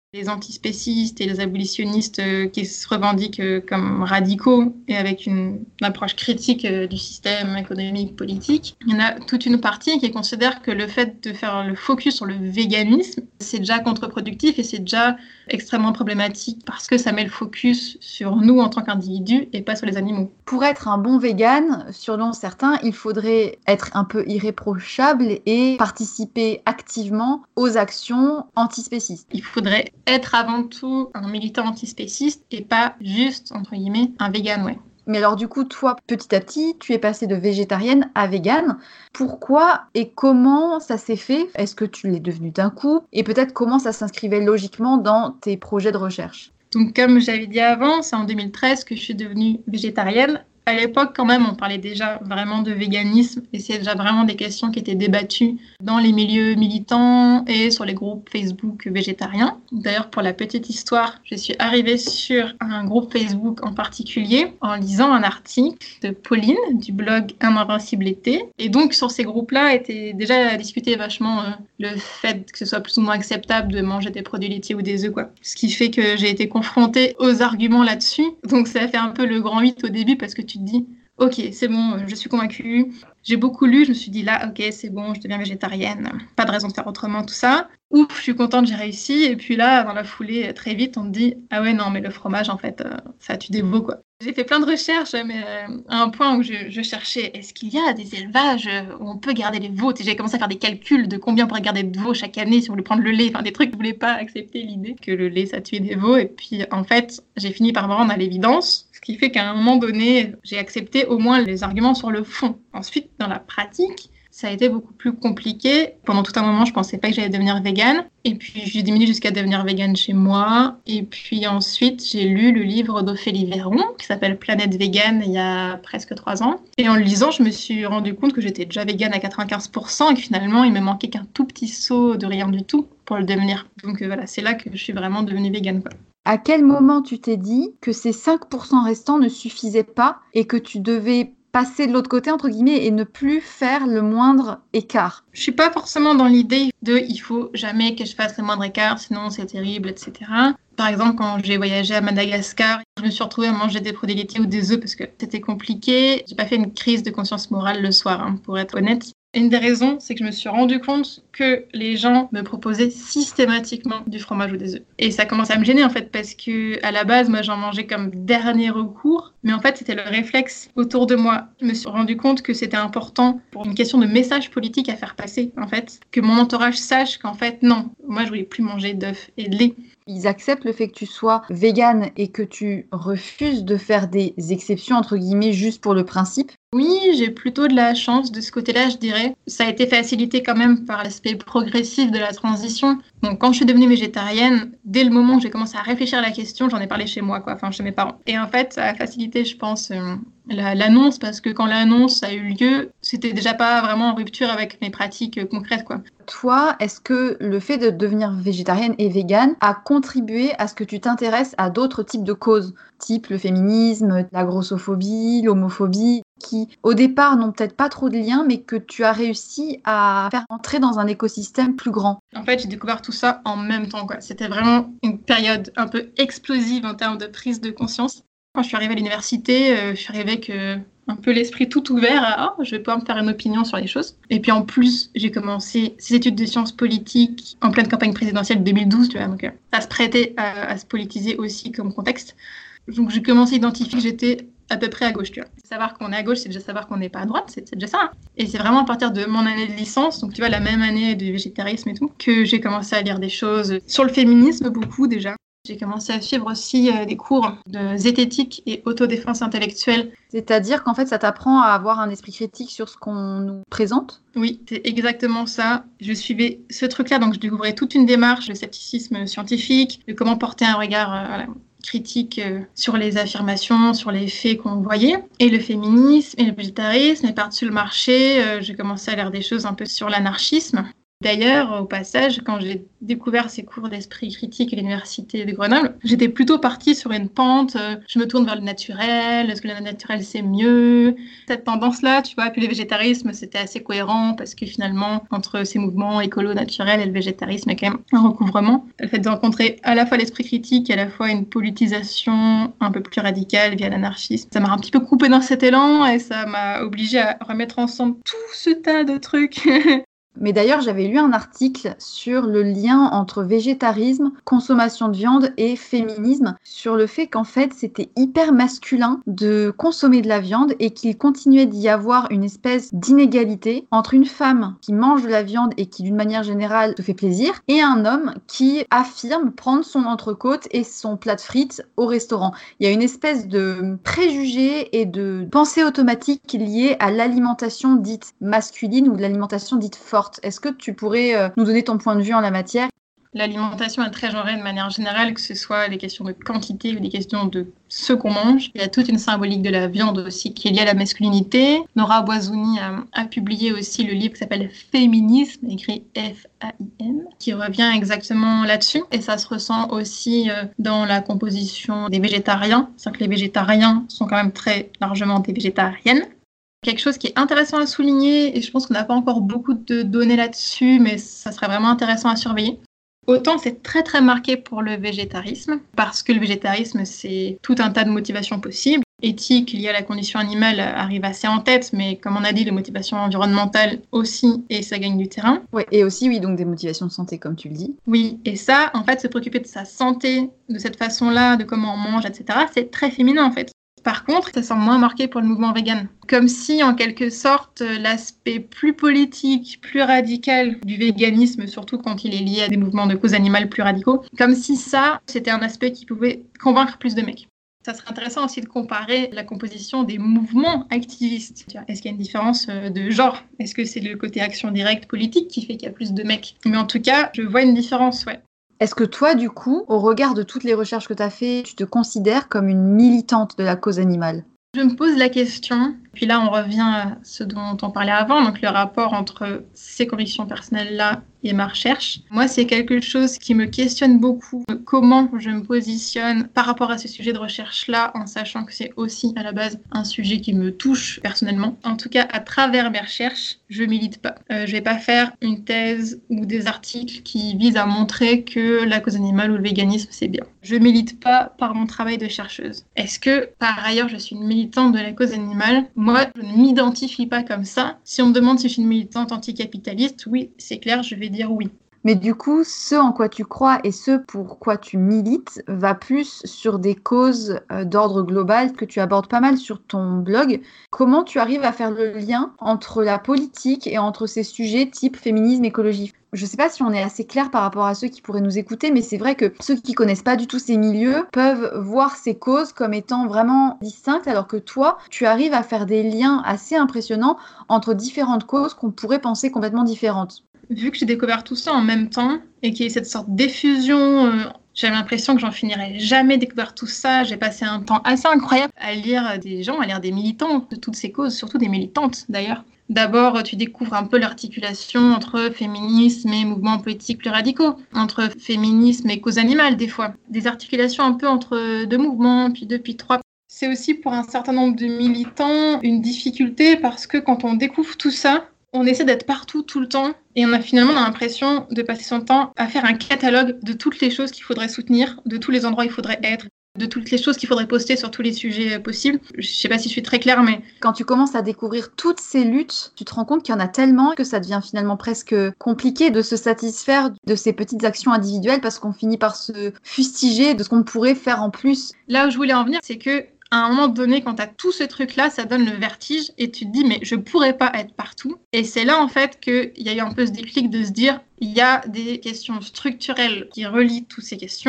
Les antispécistes et les abolitionnistes qui se revendiquent comme radicaux et avec une, une approche critique du système économique, politique. Il y en a toute une partie qui considère que le fait de faire le focus sur le véganisme, c'est déjà contre-productif et c'est déjà extrêmement problématique parce que ça met le focus sur nous en tant qu'individus et pas sur les animaux. Pour être un bon vegan, selon certains, il faudrait être un peu irréprochable et participer activement aux actions antispécistes. Il faudrait être avant tout un militant antispéciste et pas juste, entre guillemets, un vegan, ouais. Mais alors du coup, toi, petit à petit, tu es passée de végétarienne à végane. Pourquoi et comment ça s'est fait ? Est-ce que tu l'es devenue d'un coup ? Et peut-être comment ça s'inscrivait logiquement dans tes projets de recherche ? Donc comme j'avais dit avant, c'est en deux mille treize que je suis devenue végétarienne. À l'époque, quand même, on parlait déjà vraiment de véganisme et c'est déjà vraiment des questions qui étaient débattues dans les milieux militants et sur les groupes Facebook végétariens. D'ailleurs, pour la petite histoire, je suis arrivée sur un groupe Facebook en particulier en lisant un article de Pauline du blog Un Invincible été. Et donc, sur ces groupes-là, était déjà discuté vachement euh, le fait que ce soit plus ou moins acceptable de manger des produits laitiers ou des œufs, quoi. Ce qui fait que j'ai été confrontée aux arguments là-dessus. Donc, ça a fait un peu le grand huit au début parce que tu te dis « Ok, c'est bon, je suis convaincue ». J'ai beaucoup lu, je me suis dit là, ok, c'est bon, je deviens végétarienne, pas de raison de faire autrement, tout ça. Ouf, je suis contente, j'ai réussi. Et puis là, dans la foulée, très vite, on te dit « Ah ouais, non, mais le fromage, en fait, euh, ça tue des veaux, quoi ». J'ai fait plein de recherches, mais euh, à un point où je, je cherchais, est-ce qu'il y a des élevages où on peut garder les veaux ? J'ai commencé à faire des calculs de combien on pourrait garder de veaux chaque année si on voulait prendre le lait, enfin des trucs, je voulais pas accepter l'idée que le lait, ça tuait des veaux. Et puis, en fait, j'ai fini par me rendre à l'évidence, ce qui fait qu'à un moment donné, j'ai accepté au moins les arguments sur le fond. Ensuite, dans la pratique, ça a été beaucoup plus compliqué. Pendant tout un moment, je pensais pas que j'allais devenir végane. Et puis, j'ai diminué jusqu'à devenir végane chez moi. Et puis ensuite, j'ai lu le livre d'Ophélie Véron, qui s'appelle Planète végane, il y a presque trois ans. Et en le lisant, je me suis rendu compte que j'étais déjà végane à quatre-vingt-quinze pour cent et que finalement, il me manquait qu'un tout petit saut de rien du tout pour le devenir. Donc voilà, c'est là que je suis vraiment devenue végane, quoi. À quel moment tu t'es dit que ces cinq pour cent restants ne suffisaient pas et que tu devais passer de l'autre côté, entre guillemets, et ne plus faire le moindre écart? Je suis pas forcément dans l'idée de « il faut jamais que je fasse le moindre écart, sinon c'est terrible, et cetera » Par exemple, quand j'ai voyagé à Madagascar, je me suis retrouvée à manger des produits laitiers ou des œufs parce que c'était compliqué. J'ai pas fait une crise de conscience morale le soir, hein, pour être honnête. Une des raisons, c'est que je me suis rendu compte que les gens me proposaient systématiquement du fromage ou des œufs. Et ça commençait à me gêner en fait, parce que à la base, moi j'en mangeais comme dernier recours, mais en fait c'était le réflexe autour de moi. Je me suis rendu compte que c'était important pour une question de message politique à faire passer, en fait, que mon entourage sache qu'en fait non, moi je voulais plus manger d'œufs et de lait. Ils acceptent le fait que tu sois végane et que tu refuses de faire des exceptions, entre guillemets, juste pour le principe. Oui, j'ai plutôt de la chance de ce côté-là, je dirais. Ça a été facilité quand même par l'aspect progressif de la transition. Donc, quand je suis devenue végétarienne, dès le moment où j'ai commencé à réfléchir à la question, j'en ai parlé chez moi, quoi, enfin chez mes parents. Et en fait, ça a facilité, je pense, euh, la, l'annonce, parce que quand l'annonce a eu lieu, c'était déjà pas vraiment en rupture avec mes pratiques euh, concrètes, quoi. Toi, est-ce que le fait de devenir végétarienne et végane a contribué à ce que tu t'intéresses à d'autres types de causes, type le féminisme, la grossophobie, l'homophobie, qui au départ n'ont peut-être pas trop de liens, mais que tu as réussi à faire entrer dans un écosystème plus grand? En fait, j'ai découvert tout ça en même temps, quoi. C'était vraiment une période un peu explosive en termes de prise de conscience. Quand je suis arrivée à l'université, euh, je suis arrivée avec euh, un peu l'esprit tout ouvert à oh, je vais pouvoir me faire une opinion sur les choses. Et puis en plus, j'ai commencé ces études de sciences politiques en pleine campagne présidentielle de deux mille douze, tu vois, donc euh, ça se prêtait à, à se politiser aussi comme contexte. Donc j'ai commencé à identifier que j'étais à peu près à gauche, tu vois. Savoir qu'on est à gauche, c'est déjà savoir qu'on n'est pas à droite, c'est, c'est déjà ça. Hein. Et c'est vraiment à partir de mon année de licence, donc tu vois, la même année de végétarisme et tout, que j'ai commencé à lire des choses sur le féminisme, beaucoup déjà. J'ai commencé à suivre aussi euh, des cours de zététique et autodéfense intellectuelle. C'est-à-dire qu'en fait, ça t'apprend à avoir un esprit critique sur ce qu'on nous présente? Oui, c'est exactement ça. Je suivais ce truc-là, donc je découvrais toute une démarche de scepticisme scientifique, de comment porter un regard euh, voilà, critique euh, sur les affirmations, sur les faits qu'on voyait. Et le féminisme et le végétarisme, et par-dessus le marché, euh, j'ai commencé à lire des choses un peu sur l'anarchisme. D'ailleurs, au passage, quand j'ai découvert ces cours d'esprit critique à l'université de Grenoble, j'étais plutôt partie sur une pente, euh, je me tourne vers le naturel, est-ce que le naturel c'est mieux? Cette tendance-là, tu vois, puis le végétarisme, c'était assez cohérent parce que finalement, entre ces mouvements écolo, naturel et le végétarisme, il y a quand même un recouvrement. Le fait de rencontrer à la fois l'esprit critique et à la fois une politisation un peu plus radicale via l'anarchisme, ça m'a un petit peu coupé dans cet élan et ça m'a obligée à remettre ensemble tout ce tas de trucs. Mais d'ailleurs, j'avais lu un article sur le lien entre végétarisme, consommation de viande et féminisme, sur le fait qu'en fait, c'était hyper masculin de consommer de la viande et qu'il continuait d'y avoir une espèce d'inégalité entre une femme qui mange de la viande et qui, d'une manière générale, se fait plaisir, et un homme qui affirme prendre son entrecôte et son plat de frites au restaurant. Il y a une espèce de préjugé et de pensée automatique liée à l'alimentation dite masculine ou de l'alimentation dite forte. Est-ce que tu pourrais euh, nous donner ton point de vue en la matière? L'alimentation est très genrée de manière générale, que ce soit des questions de quantité ou des questions de ce qu'on mange. Il y a toute une symbolique de la viande aussi qui est liée à la masculinité. Nora Boisouni a, a publié aussi le livre qui s'appelle Féminisme, écrit F A I M, qui revient exactement là-dessus. Et ça se ressent aussi euh, dans la composition des végétariens. C'est-à-dire que les végétariens sont quand même très largement des végétariennes. Quelque chose qui est intéressant à souligner, et je pense qu'on n'a pas encore beaucoup de données là-dessus, mais ça serait vraiment intéressant à surveiller. Autant c'est très très marqué pour le végétarisme, parce que le végétarisme c'est tout un tas de motivations possibles. Éthique liée à la condition animale arrive assez en tête, mais comme on a dit, les motivations environnementales aussi, et ça gagne du terrain. Ouais, et aussi, oui, donc des motivations de santé, comme tu le dis. Oui, et ça, en fait, se préoccuper de sa santé, de cette façon-là, de comment on mange, et cetera, c'est très féminin en fait. Par contre, ça semble moins marqué pour le mouvement vegan. Comme si, en quelque sorte, l'aspect plus politique, plus radical du véganisme, surtout quand il est lié à des mouvements de cause animale plus radicaux, comme si ça, c'était un aspect qui pouvait convaincre plus de mecs. Ça serait intéressant aussi de comparer la composition des mouvements activistes. Est-ce qu'il y a une différence de genre? Est-ce que c'est le côté action directe politique qui fait qu'il y a plus de mecs? Mais en tout cas, je vois une différence, ouais. Est-ce que toi, du coup, au regard de toutes les recherches que tu as faites, tu te considères comme une militante de la cause animale? Je me pose la question, puis là on revient à ce dont on parlait avant, donc le rapport entre ces convictions personnelles-là et ma recherche. Moi, c'est quelque chose qui me questionne beaucoup, comment je me positionne par rapport à ce sujet de recherche-là, en sachant que c'est aussi à la base un sujet qui me touche personnellement. En tout cas, à travers mes recherches, je milite pas. Euh, je vais pas faire une thèse ou des articles qui visent à montrer que la cause animale ou le véganisme, c'est bien. Je milite pas par mon travail de chercheuse. Est-ce que, par ailleurs, je suis une militante de la cause animale? Moi, je ne m'identifie pas comme ça. Si on me demande si je suis une militante anticapitaliste, oui, c'est clair, je vais dire oui. Mais du coup, ce en quoi tu crois et ce pour quoi tu milites va plus sur des causes euh, d'ordre global que tu abordes pas mal sur ton blog. Comment tu arrives à faire le lien entre la politique et entre ces sujets type féminisme, écologie? Je ne sais pas si on est assez clair par rapport à ceux qui pourraient nous écouter, mais c'est vrai que ceux qui connaissent pas du tout ces milieux peuvent voir ces causes comme étant vraiment distinctes, alors que toi, tu arrives à faire des liens assez impressionnants entre différentes causes qu'on pourrait penser complètement différentes. Vu que j'ai découvert tout ça en même temps et qu'il y a cette sorte d'effusion, euh, j'avais l'impression que j'en finirais jamais découvrir tout ça. J'ai passé un temps assez incroyable à lire des gens, à lire des militants de toutes ces causes, surtout des militantes d'ailleurs. D'abord, tu découvres un peu l'articulation entre féminisme et mouvements politiques plus radicaux, entre féminisme et cause animale des fois. Des articulations un peu entre deux mouvements, puis deux, puis trois. C'est aussi pour un certain nombre de militants une difficulté parce que quand on découvre tout ça, on essaie d'être partout tout le temps et on a finalement l'impression de passer son temps à faire un catalogue de toutes les choses qu'il faudrait soutenir, de tous les endroits où il faudrait être, de toutes les choses qu'il faudrait poster sur tous les sujets possibles. Je ne sais pas si je suis très claire, mais... Quand tu commences à découvrir toutes ces luttes, tu te rends compte qu'il y en a tellement que ça devient finalement presque compliqué de se satisfaire de ces petites actions individuelles parce qu'on finit par se fustiger de ce qu'on pourrait faire en plus. Là où je voulais en venir, c'est que à un moment donné, quand tu as tout ce truc-là, ça donne le vertige et tu te dis, mais je pourrais pas être partout. Et c'est là, en fait, qu'il y a eu un peu ce déclic de se dire, il y a des questions structurelles qui relient toutes ces questions.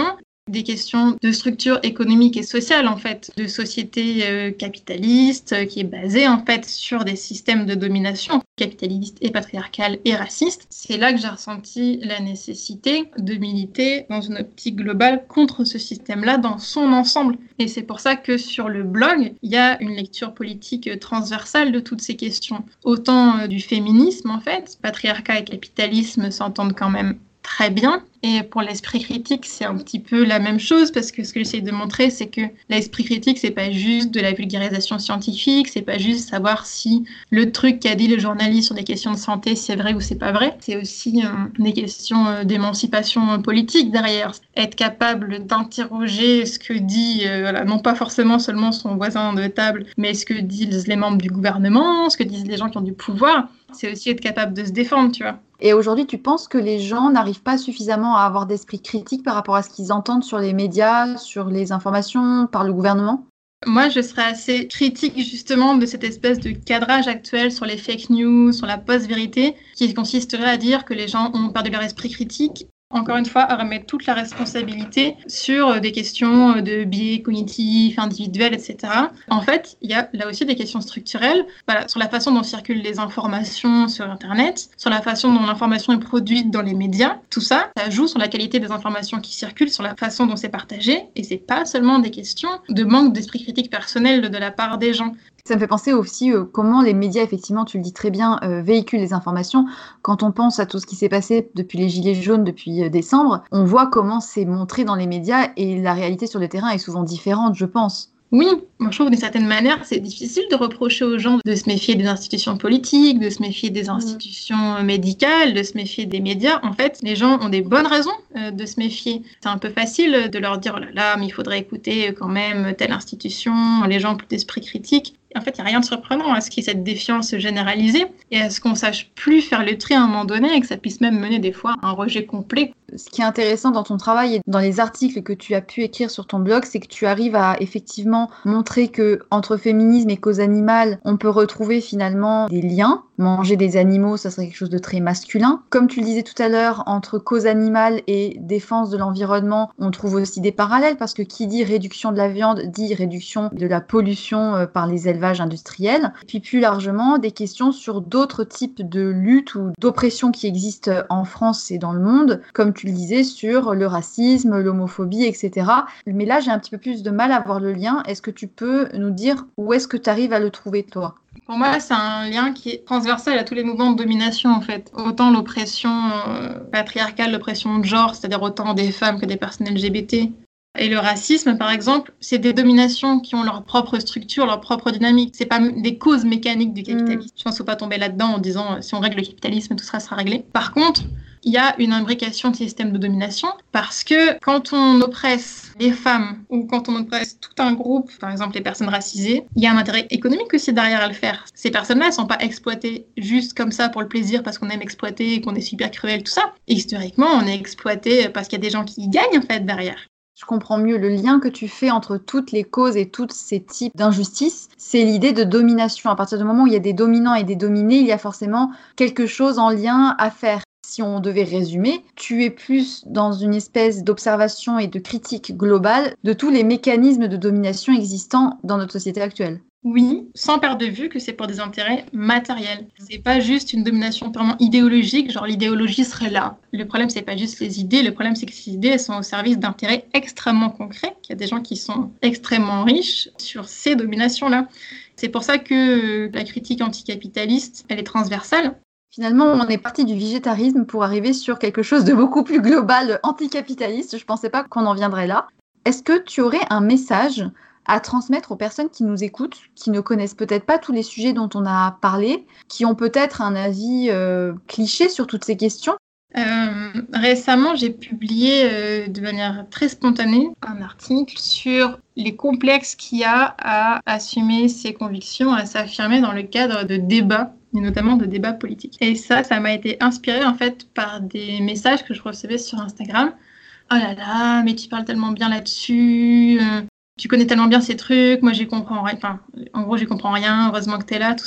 des questions de structure économique et sociale, en fait, de société euh, capitaliste, euh, qui est basée, en fait, sur des systèmes de domination capitaliste et patriarcale et raciste. C'est là que j'ai ressenti la nécessité de militer dans une optique globale contre ce système-là dans son ensemble. Et c'est pour ça que sur le blog, il y a une lecture politique transversale de toutes ces questions. Autant euh, du féminisme, en fait, patriarcat et capitalisme s'entendent quand même très bien. Et pour l'esprit critique, c'est un petit peu la même chose, parce que ce que j'essaie de montrer, c'est que l'esprit critique, c'est pas juste de la vulgarisation scientifique, c'est pas juste savoir si le truc qu'a dit le journaliste sur des questions de santé, c'est vrai ou c'est pas vrai. C'est aussi euh, des questions euh, d'émancipation politique derrière. Être capable d'interroger ce que dit, euh, voilà, non pas forcément seulement son voisin de table, mais ce que disent les membres du gouvernement, ce que disent les gens qui ont du pouvoir. C'est aussi être capable de se défendre, tu vois. Et aujourd'hui, tu penses que les gens n'arrivent pas suffisamment à avoir d'esprit critique par rapport à ce qu'ils entendent sur les médias, sur les informations, par le gouvernement ? Moi, je serais assez critique justement de cette espèce de cadrage actuel sur les fake news, sur la post-vérité, qui consisterait à dire que les gens ont perdu leur esprit critique. Encore une fois, à remettre toute la responsabilité sur des questions de biais cognitifs, individuels, et cetera. En fait, il y a là aussi des questions structurelles, voilà, sur la façon dont circulent les informations sur Internet, sur la façon dont l'information est produite dans les médias. Tout ça, ça joue sur la qualité des informations qui circulent, sur la façon dont c'est partagé, et c'est pas seulement des questions de manque d'esprit critique personnel de la part des gens. Ça me fait penser aussi euh, comment les médias, effectivement, tu le dis très bien, euh, véhiculent les informations. Quand on pense à tout ce qui s'est passé depuis les Gilets jaunes, depuis euh, décembre, on voit comment c'est montré dans les médias et la réalité sur le terrain est souvent différente, je pense. Oui, moi je trouve d'une certaine manière c'est difficile de reprocher aux gens de se méfier des institutions politiques, de se méfier des institutions médicales, de se méfier des médias. En fait, les gens ont des bonnes raisons euh, de se méfier. C'est un peu facile de leur dire oh là là, mais il faudrait écouter quand même telle institution, les gens ont plus d'esprit critique. En fait, il n'y a rien de surprenant à ce qu'il y ait cette défiance généralisée et à ce qu'on sache plus faire le tri à un moment donné et que ça puisse même mener des fois à un rejet complet. Ce qui est intéressant dans ton travail et dans les articles que tu as pu écrire sur ton blog, c'est que tu arrives à effectivement montrer que entre féminisme et cause animale, on peut retrouver finalement des liens. Manger des animaux, ça serait quelque chose de très masculin. Comme tu le disais tout à l'heure, entre cause animale et défense de l'environnement, on trouve aussi des parallèles parce que qui dit réduction de la viande dit réduction de la pollution par les élevages industriels. Puis plus largement, des questions sur d'autres types de luttes ou d'oppressions qui existent en France et dans le monde, comme tu le disais, sur le racisme, l'homophobie, et cetera. Mais là, j'ai un petit peu plus de mal à voir le lien. Est-ce que tu peux nous dire où est-ce que tu arrives à le trouver, toi ? Pour moi, c'est un lien qui est transversal à tous les mouvements de domination, en fait. Autant l'oppression euh, patriarcale, l'oppression de genre, c'est-à-dire autant des femmes que des personnes L G B T. Et le racisme, par exemple, c'est des dominations qui ont leur propre structure, leur propre dynamique. C'est pas des causes mécaniques du capitalisme. Mmh. Je pense qu'il ne faut pas tomber là-dedans en disant euh, si on règle le capitalisme, tout ça sera réglé. Par contre, il y a une imbrication de systèmes de domination parce que quand on oppresse les femmes ou quand on oppresse tout un groupe, par exemple les personnes racisées, il y a un intérêt économique aussi derrière à le faire. Ces personnes-là, elles ne sont pas exploitées juste comme ça pour le plaisir parce qu'on aime exploiter et qu'on est super cruel, tout ça. Et historiquement, on est exploité parce qu'il y a des gens qui y gagnent en fait derrière. Je comprends mieux le lien que tu fais entre toutes les causes et tous ces types d'injustices. C'est l'idée de domination. À partir du moment où il y a des dominants et des dominés, il y a forcément quelque chose en lien à faire. Si on devait résumer, tu es plus dans une espèce d'observation et de critique globale de tous les mécanismes de domination existants dans notre société actuelle. Oui, sans perdre de vue que c'est pour des intérêts matériels. C'est pas juste une domination purement idéologique, genre l'idéologie serait là. Le problème, c'est pas juste les idées, le problème, c'est que ces idées, elles sont au service d'intérêts extrêmement concrets, qu'il y a des gens qui sont extrêmement riches sur ces dominations-là. C'est pour ça que la critique anticapitaliste, elle est transversale. Finalement, on est parti du végétarisme pour arriver sur quelque chose de beaucoup plus global, anticapitaliste. Je pensais pas qu'on en viendrait là. Est-ce que tu aurais un message à transmettre aux personnes qui nous écoutent, qui ne connaissent peut-être pas tous les sujets dont on a parlé, qui ont peut-être un avis euh, cliché sur toutes ces questions ? Euh, récemment, j'ai publié euh, de manière très spontanée un article sur les complexes qu'il y a à assumer ses convictions, à s'affirmer dans le cadre de débats, et notamment de débats politiques. Et ça, ça m'a été inspiré en fait par des messages que je recevais sur Instagram. Oh là là, mais tu parles tellement bien là-dessus, euh, tu connais tellement bien ces trucs, moi j'y comprends rien. Enfin, en gros, j'y comprends rien, heureusement que t'es là, tout ça.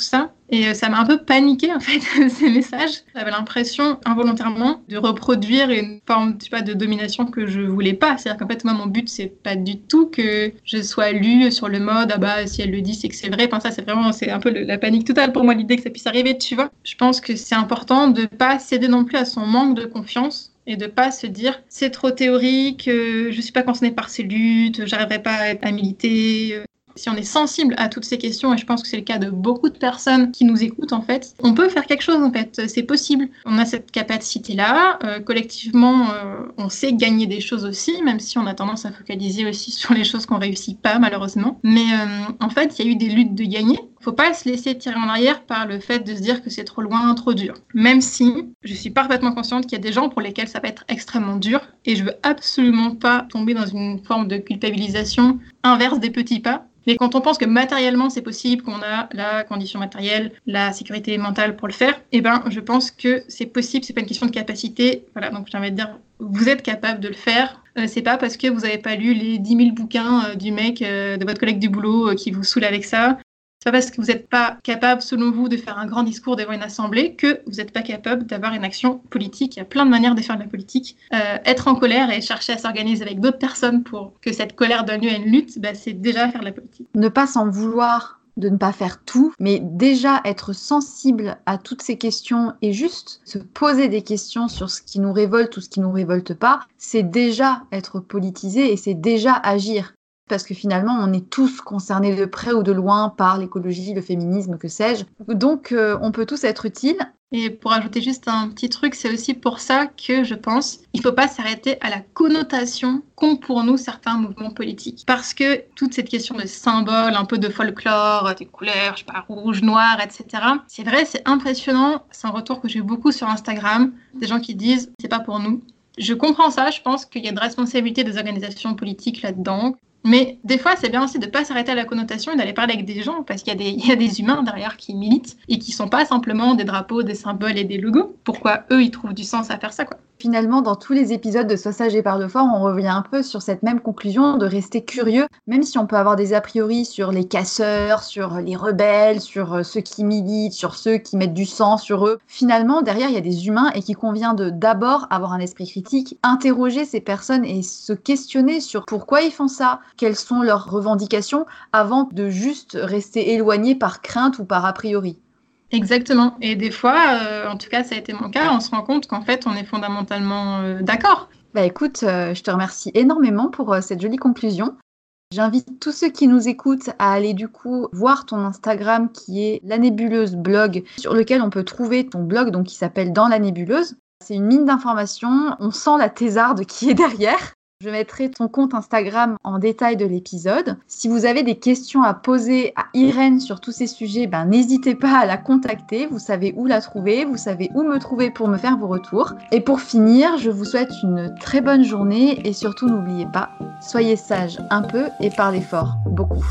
Et ça m'a un peu paniqué en fait, ces messages. J'avais l'impression involontairement de reproduire une forme, je sais pas, de domination que je voulais pas. C'est-à-dire qu'en fait, moi, mon but, c'est pas du tout que je sois lue sur le mode « ah bah, si elle le dit, c'est que c'est vrai ». Enfin, ça, c'est vraiment, c'est un peu le, la panique totale pour moi, l'idée que ça puisse arriver, tu vois. Je pense que c'est important de pas céder non plus à son manque de confiance et de pas se dire c'est trop théorique, euh, je suis pas concernée par ces luttes, j'arriverai pas à militer. Euh. Si on est sensible à toutes ces questions, et je pense que c'est le cas de beaucoup de personnes qui nous écoutent en fait, on peut faire quelque chose en fait, c'est possible. On a cette capacité-là, euh, collectivement euh, on sait gagner des choses aussi, même si on a tendance à focaliser aussi sur les choses qu'on réussit pas malheureusement. Mais euh, en fait, il y a eu des luttes de gagner. Faut pas se laisser tirer en arrière par le fait de se dire que c'est trop loin, trop dur. Même si je suis parfaitement consciente qu'il y a des gens pour lesquels ça va être extrêmement dur, et je veux absolument pas tomber dans une forme de culpabilisation inverse des petits pas. Mais quand on pense que matériellement c'est possible, qu'on a la condition matérielle, la sécurité mentale pour le faire, eh ben je pense que c'est possible, c'est pas une question de capacité. Voilà, donc j'ai envie de dire, vous êtes capable de le faire. Euh, c'est pas parce que vous avez pas lu les dix mille bouquins euh, du mec, euh, de votre collègue du boulot euh, qui vous saoule avec ça. C'est pas parce que vous n'êtes pas capable, selon vous, de faire un grand discours devant une assemblée que vous n'êtes pas capable d'avoir une action politique. Il y a plein de manières de faire de la politique. Euh, être en colère et chercher à s'organiser avec d'autres personnes pour que cette colère donne lieu à une lutte, bah, c'est déjà faire de la politique. Ne pas s'en vouloir de ne pas faire tout, mais déjà être sensible à toutes ces questions et juste se poser des questions sur ce qui nous révolte ou ce qui nous révolte pas, c'est déjà être politisé et c'est déjà agir. Parce que finalement, on est tous concernés de près ou de loin par l'écologie, le féminisme, que sais-je. Donc, euh, on peut tous être utiles. Et pour ajouter juste un petit truc, c'est aussi pour ça que je pense qu'il ne faut pas s'arrêter à la connotation qu'ont pour nous certains mouvements politiques. Parce que toute cette question de symboles, un peu de folklore, des couleurs, je sais pas, rouge, noir, et cetera. C'est vrai, c'est impressionnant. C'est un retour que j'ai eu beaucoup sur Instagram. Des gens qui disent « c'est pas pour nous ». Je comprends ça, je pense qu'il y a une responsabilité des organisations politiques là-dedans. Mais des fois, c'est bien aussi de ne pas s'arrêter à la connotation et d'aller parler avec des gens, parce qu'il y a des, il y a des humains derrière qui militent et qui ne sont pas simplement des drapeaux, des symboles et des logos. Pourquoi eux, ils trouvent du sens à faire ça, quoi. Finalement, dans tous les épisodes de Sois sage et parle fort, on revient un peu sur cette même conclusion de rester curieux, même si on peut avoir des a priori sur les casseurs, sur les rebelles, sur ceux qui militent, sur ceux qui mettent du sang sur eux. Finalement, derrière, il y a des humains et qu'il convient de d'abord avoir un esprit critique, interroger ces personnes et se questionner sur pourquoi ils font ça, quelles sont leurs revendications, avant de juste rester éloigné par crainte ou par a priori. Exactement. Et des fois, euh, en tout cas, ça a été mon cas, on se rend compte qu'en fait, on est fondamentalement euh, d'accord. Bah écoute, euh, je te remercie énormément pour euh, cette jolie conclusion. J'invite tous ceux qui nous écoutent à aller du coup voir ton Instagram qui est La Nébuleuse Blog, sur lequel on peut trouver ton blog donc qui s'appelle Dans la Nébuleuse. C'est une mine d'informations, on sent la thésarde qui est derrière. Je mettrai ton compte Instagram en détail de l'épisode. Si vous avez des questions à poser à Irène sur tous ces sujets, ben, n'hésitez pas à la contacter. Vous savez où la trouver, vous savez où me trouver pour me faire vos retours. Et pour finir, je vous souhaite une très bonne journée et surtout n'oubliez pas, soyez sages un peu et parlez fort, beaucoup.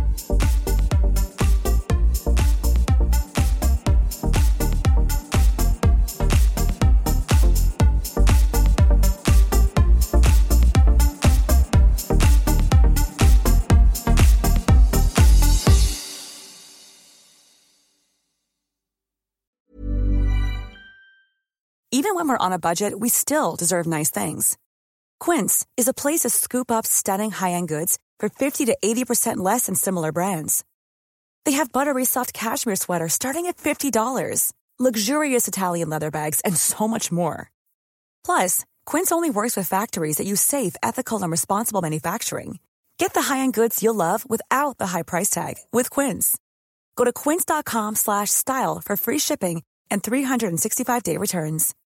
Even when we're on a budget, we still deserve nice things. Quince is a place to scoop up stunning high-end goods for fifty to eighty percent less than similar brands. They have buttery soft cashmere sweaters starting at fifty dollars, luxurious Italian leather bags, and so much more. Plus, Quince only works with factories that use safe, ethical, and responsible manufacturing. Get the high-end goods you'll love without the high price tag with Quince. Go to quince.com slash style for free shipping and three sixty-five day returns.